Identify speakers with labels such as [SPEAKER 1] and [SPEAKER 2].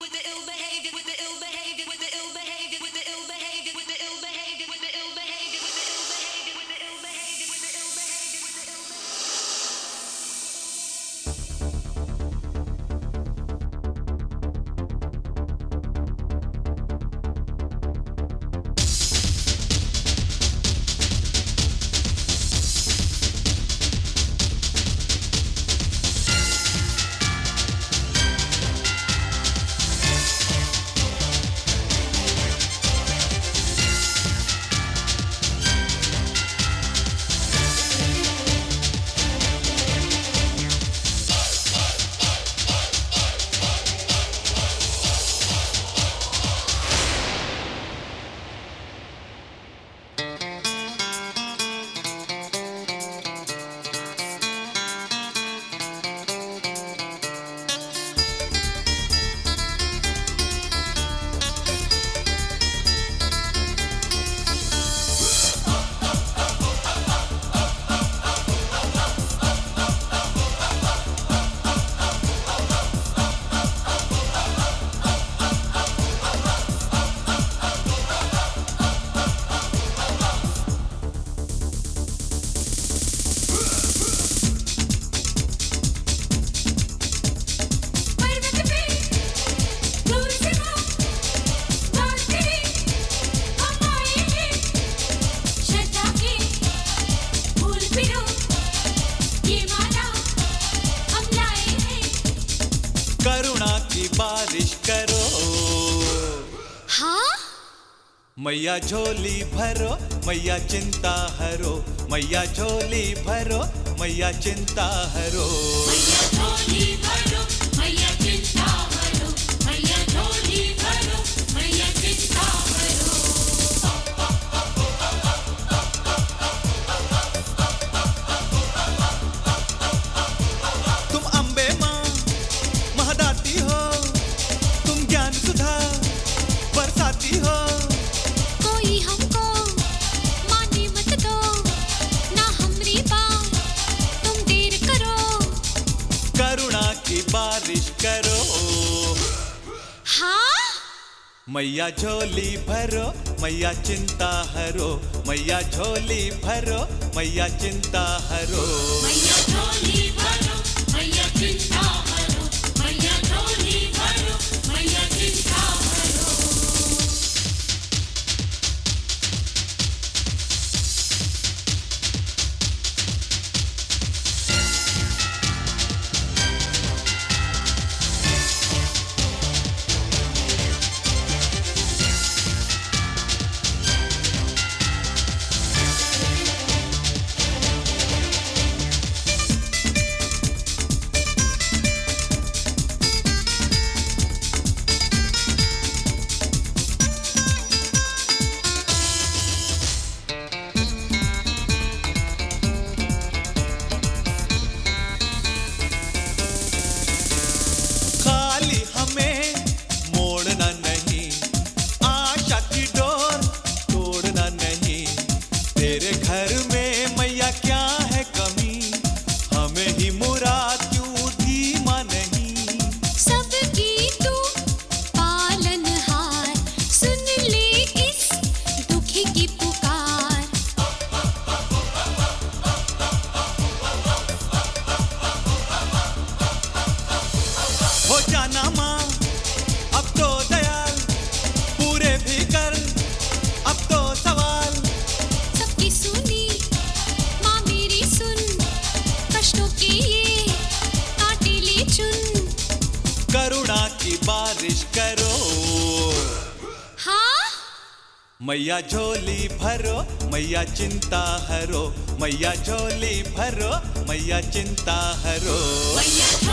[SPEAKER 1] करुणा की बारिश करो।
[SPEAKER 2] हाँ?
[SPEAKER 1] मैया झोली भरो, मैया चिंता हरो, मैया झोली भरो, मैया चिंता हरो।
[SPEAKER 2] मैया झोली भरो, मैया चिंता हरो, मैया झोली भरो, मैया चिंता हरो।
[SPEAKER 1] तुम अम्बे माँ महदाती हो, तुम ज्ञान सुधा बरसाती हो।
[SPEAKER 2] कोई हमको मानी मत दो, ना हमरी बात तुम देर करो।
[SPEAKER 1] करुणा की बारिश करो।
[SPEAKER 2] हाँ?
[SPEAKER 1] मैया झोली भरो, मैया चिंता हरो, मैया झोली भरो, मैया चिंता हरो।
[SPEAKER 2] मैया झोली भरो, मैया चिंता हरो, मैया झोली भरो, मैया चिंता हरो।
[SPEAKER 1] खाली हमें मोड़ना नहीं, आशा की डोर तोड़ना नहीं। तेरे घर में मैया क्या है कमी, हमें ही मुराद क्यों धीमा नहीं।
[SPEAKER 2] सबकी तू पालनहार, सुन ले इस दुखी की पुकार।
[SPEAKER 1] हो जाना माँ अब तो दयाल, पूरे भी कर अब तो सवाल।
[SPEAKER 2] सबकी सुनी माँ मेरी सुन, कष्टों के ये कांटे ले चुन।
[SPEAKER 1] करुणा की बारिश करो।
[SPEAKER 2] हाँ?
[SPEAKER 1] मैया झोली भरो, मैया चिंता हरो, मैया झोली भरो, मैया चिंता हरो।
[SPEAKER 2] मैया